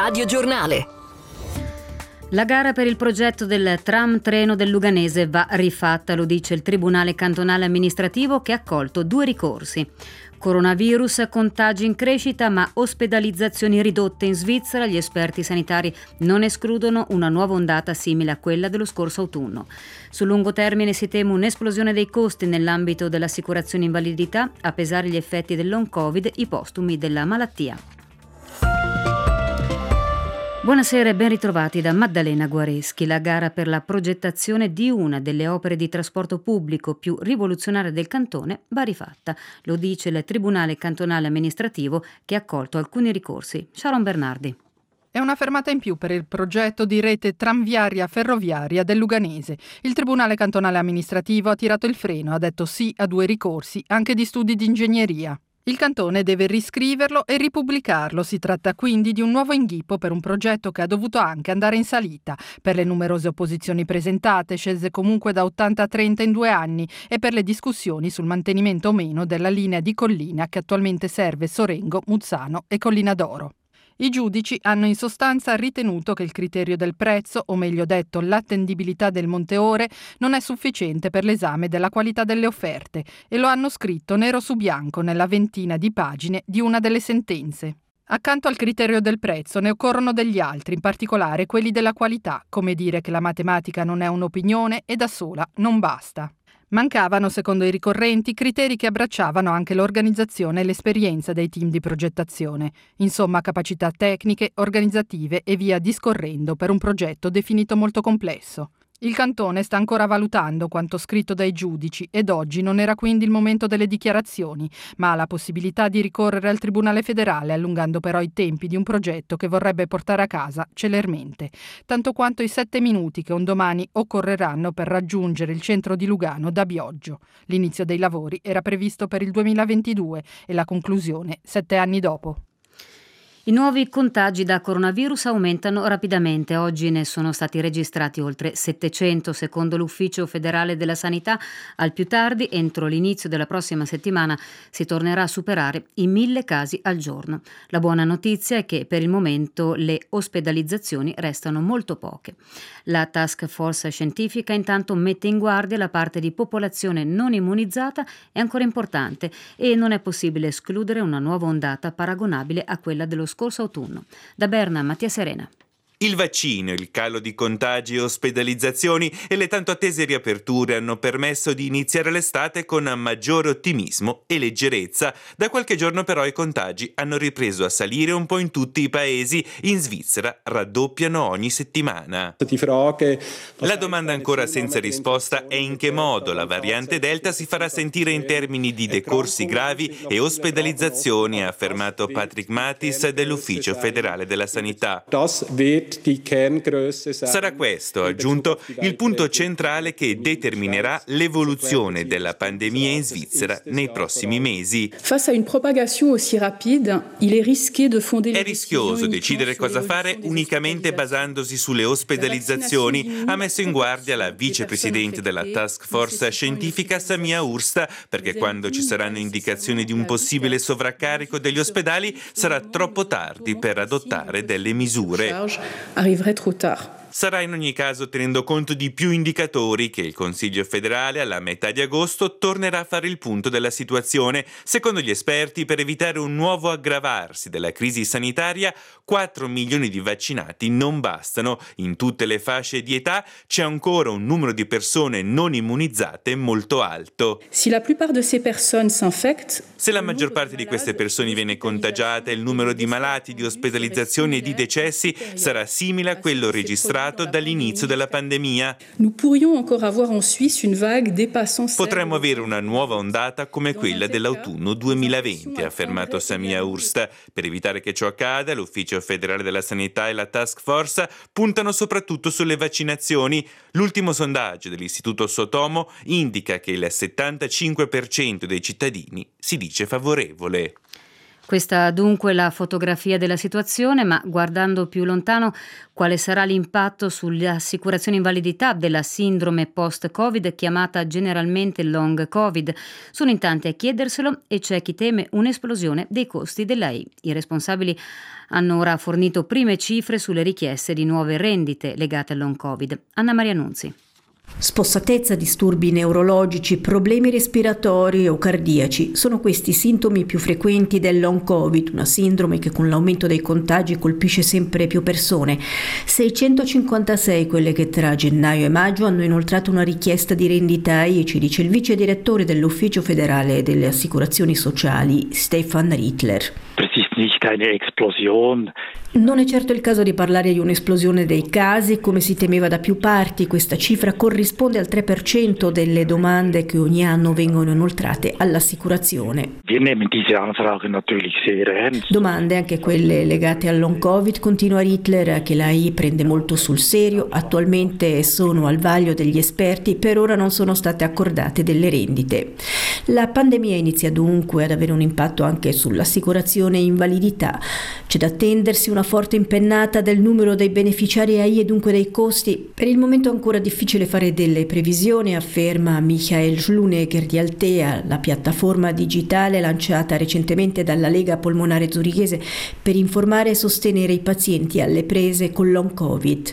Radio Giornale. La gara per il progetto del tram treno del Luganese va rifatta, lo dice il Tribunale Cantonale Amministrativo che ha accolto 2 ricorsi. Coronavirus, contagi in crescita ma ospedalizzazioni ridotte in Svizzera. Gli esperti sanitari non escludono una nuova ondata simile a quella dello scorso autunno. Sul lungo termine si teme un'esplosione dei costi nell'ambito dell'assicurazione invalidità, a pesare gli effetti del long covid, i postumi della malattia. Buonasera e ben ritrovati da Maddalena Guareschi. La gara per la progettazione di una delle opere di trasporto pubblico più rivoluzionarie del cantone va rifatta. Lo dice il Tribunale Cantonale Amministrativo che ha accolto alcuni ricorsi. Sharon Bernardi. È una fermata in più per il progetto di rete tranviaria ferroviaria del Luganese. Il Tribunale Cantonale Amministrativo ha tirato il freno, ha detto sì a 2 ricorsi, anche di studi di ingegneria. Il cantone deve riscriverlo e ripubblicarlo. Si tratta quindi di un nuovo inghippo per un progetto che ha dovuto anche andare in salita. Per le numerose opposizioni presentate, scese comunque da 80 a 30 in 2 anni, e per le discussioni sul mantenimento o meno della linea di collina che attualmente serve Sorengo, Muzzano e Collina d'Oro. I giudici hanno in sostanza ritenuto che il criterio del prezzo, o meglio detto l'attendibilità del monteore, non è sufficiente per l'esame della qualità delle offerte e lo hanno scritto nero su bianco nella 20 di pagine di una delle sentenze. Accanto al criterio del prezzo ne occorrono degli altri, in particolare quelli della qualità, come dire che la matematica non è un'opinione e da sola non basta. Mancavano, secondo i ricorrenti, criteri che abbracciavano anche l'organizzazione e l'esperienza dei team di progettazione. Insomma, capacità tecniche, organizzative e via discorrendo per un progetto definito molto complesso. Il cantone sta ancora valutando quanto scritto dai giudici ed oggi non era quindi il momento delle dichiarazioni, ma ha la possibilità di ricorrere al Tribunale federale, allungando però i tempi di un progetto che vorrebbe portare a casa celermente, tanto quanto i 7 minuti che un domani occorreranno per raggiungere il centro di Lugano da Bioggio. L'inizio dei lavori era previsto per il 2022 e la conclusione 7 anni dopo. I nuovi contagi da coronavirus aumentano rapidamente. Oggi ne sono stati registrati oltre 700, secondo l'Ufficio federale della sanità. Al più tardi, entro l'inizio della prossima settimana, si tornerà a superare i 1000 casi al giorno. La buona notizia è che per il momento le ospedalizzazioni restano molto poche. La task force scientifica intanto mette in guardia la parte di popolazione non immunizzata è ancora importante e non è possibile escludere una nuova ondata paragonabile a quella dello scorso autunno. Da Berna, Mattia Serena. Il vaccino, il calo di contagi e ospedalizzazioni e le tanto attese riaperture hanno permesso di iniziare l'estate con maggiore ottimismo e leggerezza. Da qualche giorno però i contagi hanno ripreso a salire un po' in tutti i paesi. In Svizzera raddoppiano ogni settimana. La domanda ancora senza risposta è in che modo la variante Delta si farà sentire in termini di decorsi gravi e ospedalizzazioni, ha affermato Patrick Matis dell'Ufficio federale della sanità. Sarà questo, ha aggiunto, il punto centrale che determinerà l'evoluzione della pandemia in Svizzera nei prossimi mesi. È rischioso decidere cosa fare unicamente basandosi sulle ospedalizzazioni, ha messo in guardia la vicepresidente della task force scientifica Samia Ursta, perché quando ci saranno indicazioni di un possibile sovraccarico degli ospedali sarà troppo tardi per adottare delle misure. Arriverait trop tard. Sarà in ogni caso tenendo conto di più indicatori che il Consiglio federale alla metà di agosto tornerà a fare il punto della situazione. Secondo gli esperti, per evitare un nuovo aggravarsi della crisi sanitaria, 4 milioni di vaccinati non bastano. In tutte le fasce di età c'è ancora un numero di persone non immunizzate molto alto. Se la maggior parte di queste persone viene contagiata, il numero di malati, di ospedalizzazioni e di decessi sarà simile a quello registrato dall'inizio della pandemia. Potremmo avere una nuova ondata come quella dell'autunno 2020, ha affermato Samia Ursta. Per evitare che ciò accada, l'Ufficio federale della sanità e la task force puntano soprattutto sulle vaccinazioni. L'ultimo sondaggio dell'Istituto Sotomo indica che il 75% dei cittadini si dice favorevole. Questa dunque la fotografia della situazione, ma guardando più lontano, quale sarà l'impatto sulle assicurazioni invalidità della sindrome post-Covid, chiamata generalmente long Covid? Sono in tanti a chiederselo e c'è chi teme un'esplosione dei costi dell'AI. I responsabili hanno ora fornito prime cifre sulle richieste di nuove rendite legate al long Covid. Anna Maria Nunzi. Spossatezza, disturbi neurologici, problemi respiratori o cardiaci sono questi i sintomi più frequenti del long Covid, una sindrome che con l'aumento dei contagi colpisce sempre più persone. 656 quelle che tra gennaio e maggio hanno inoltrato una richiesta di rendita AI, ci dice il vice direttore dell'Ufficio federale delle assicurazioni sociali, Stefan Rittler. Non è certo il caso di parlare di un'esplosione dei casi, come si temeva da più parti. Questa cifra corrisponde al 3% delle domande che ogni anno vengono inoltrate all'assicurazione. Domande, anche quelle legate al long Covid, continua Rittler, che l'AI prende molto sul serio. Attualmente sono al vaglio degli esperti, per ora non sono state accordate delle rendite. La pandemia inizia dunque ad avere un impatto anche sull'assicurazione invalidità. C'è da attendersi una forte impennata del numero dei beneficiari AI e dunque dei costi. Per il momento è ancora difficile fare delle previsioni, afferma Michael Schluneger di Altea, la piattaforma digitale lanciata recentemente dalla Lega Polmonare Zurichese per informare e sostenere i pazienti alle prese con long Covid.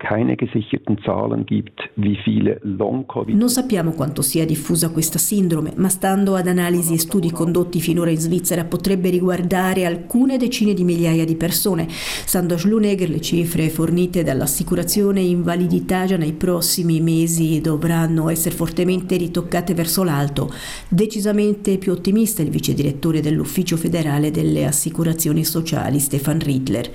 Non sappiamo quanto sia diffusa questa sindrome, ma stando ad analisi e studi condotti finora in Svizzera potrebbe riguardare alcune decine di migliaia di persone. Stando a Schluneger, le cifre fornite dall'assicurazione invalidità già nei prossimi mesi dovranno essere fortemente ritoccate verso l'alto. Decisamente più ottimista il vice direttore dell'Ufficio federale delle assicurazioni sociali, Stefan Rittler.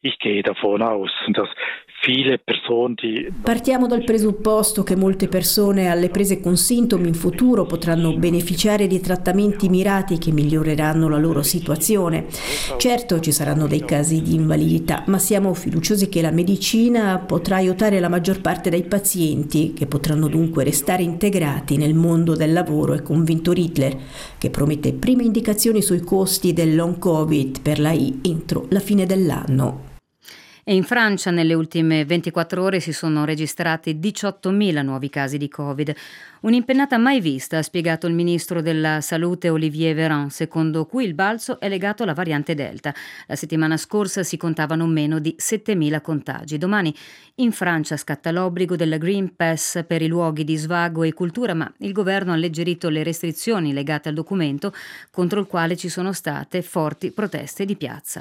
Partiamo dal presupposto che molte persone alle prese con sintomi in futuro potranno beneficiare di trattamenti mirati che miglioreranno la loro situazione. Certo, ci saranno dei casi di invalidità, ma siamo fiduciosi che la medicina potrà aiutare la maggior parte dei pazienti, che potranno dunque restare integrati nel mondo del lavoro, è convinto Rittler, che promette prime indicazioni sui costi del long Covid per l'AI entro la fine dell'anno. E in Francia nelle ultime 24 ore si sono registrati 18.000 nuovi casi di Covid. Un'impennata mai vista, ha spiegato il ministro della Salute Olivier Véran, secondo cui il balzo è legato alla variante Delta. La settimana scorsa si contavano meno di 7.000 contagi. Domani in Francia scatta l'obbligo del Green Pass per i luoghi di svago e cultura, ma il governo ha alleggerito le restrizioni legate al documento, contro il quale ci sono state forti proteste di piazza.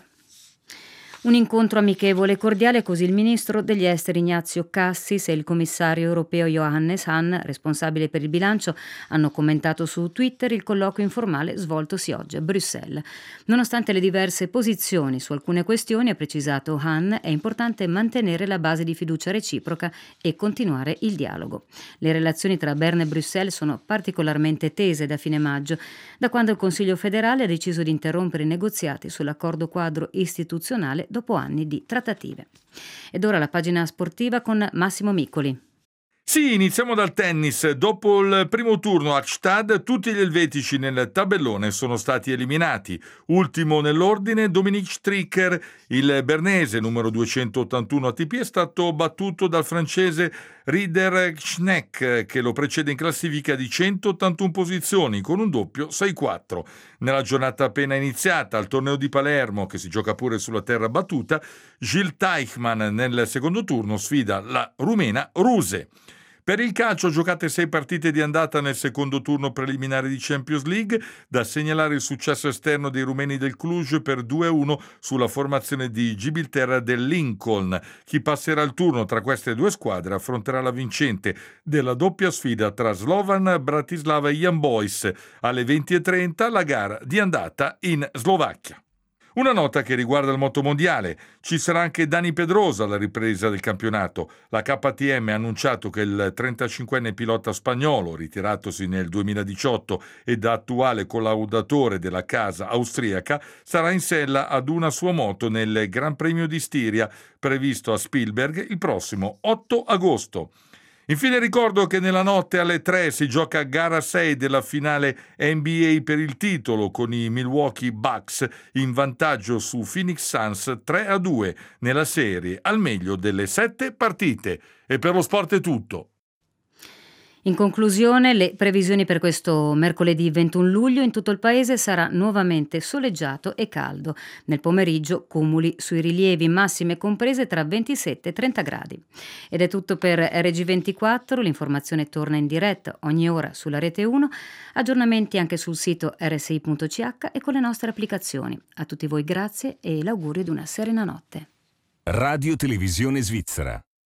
Un incontro amichevole e cordiale, così il ministro degli esteri Ignazio Cassis e il commissario europeo Johannes Hahn, responsabile per il bilancio, hanno commentato su Twitter il colloquio informale svoltosi oggi a Bruxelles. Nonostante le diverse posizioni su alcune questioni, ha precisato Hahn, è importante mantenere la base di fiducia reciproca e continuare il dialogo. Le relazioni tra Berna e Bruxelles sono particolarmente tese da fine maggio, da quando il Consiglio federale ha deciso di interrompere i negoziati sull'accordo quadro istituzionale dopo anni di trattative. Ed ora la pagina sportiva con Massimo Miccoli. Sì, iniziamo dal tennis. Dopo il primo turno a Gstaad, tutti gli elvetici nel tabellone sono stati eliminati. Ultimo nell'ordine, Dominic Stricker, il bernese, numero 281 ATP, è stato battuto dal francese Rieder Schneck, che lo precede in classifica di 181 posizioni, con un doppio 6-4. Nella giornata appena iniziata, al torneo di Palermo, che si gioca pure sulla terra battuta, Gilles Teichmann nel secondo turno sfida la rumena Ruse. Per il calcio, giocate 6 partite di andata nel secondo turno preliminare di Champions League, da segnalare il successo esterno dei rumeni del Cluj per 2-1 sulla formazione di Gibilterra del Lincoln. Chi passerà il turno tra queste due squadre affronterà la vincente della doppia sfida tra Slovan Bratislava e Young Boys alle 20:30, la gara di andata in Slovacchia. Una nota che riguarda il motomondiale. Ci sarà anche Dani Pedrosa alla ripresa del campionato. La KTM ha annunciato che il 35enne pilota spagnolo, ritiratosi nel 2018 e da attuale collaudatore della casa austriaca, sarà in sella ad una sua moto nel Gran Premio di Stiria, previsto a Spielberg il prossimo 8 agosto. Infine ricordo che nella notte alle 3 si gioca gara 6 della finale NBA per il titolo, con i Milwaukee Bucks in vantaggio su Phoenix Suns 3-2 nella serie, al meglio delle 7 partite. E per lo sport è tutto. In conclusione, le previsioni per questo mercoledì 21 luglio in tutto il paese sarà nuovamente soleggiato e caldo. Nel pomeriggio cumuli sui rilievi, massime comprese tra 27 e 30 gradi. Ed è tutto per RG24, l'informazione torna in diretta ogni ora sulla Rete 1, aggiornamenti anche sul sito rsi.ch e con le nostre applicazioni. A tutti voi grazie e l'augurio di una serena notte. Radio Televisione Svizzera.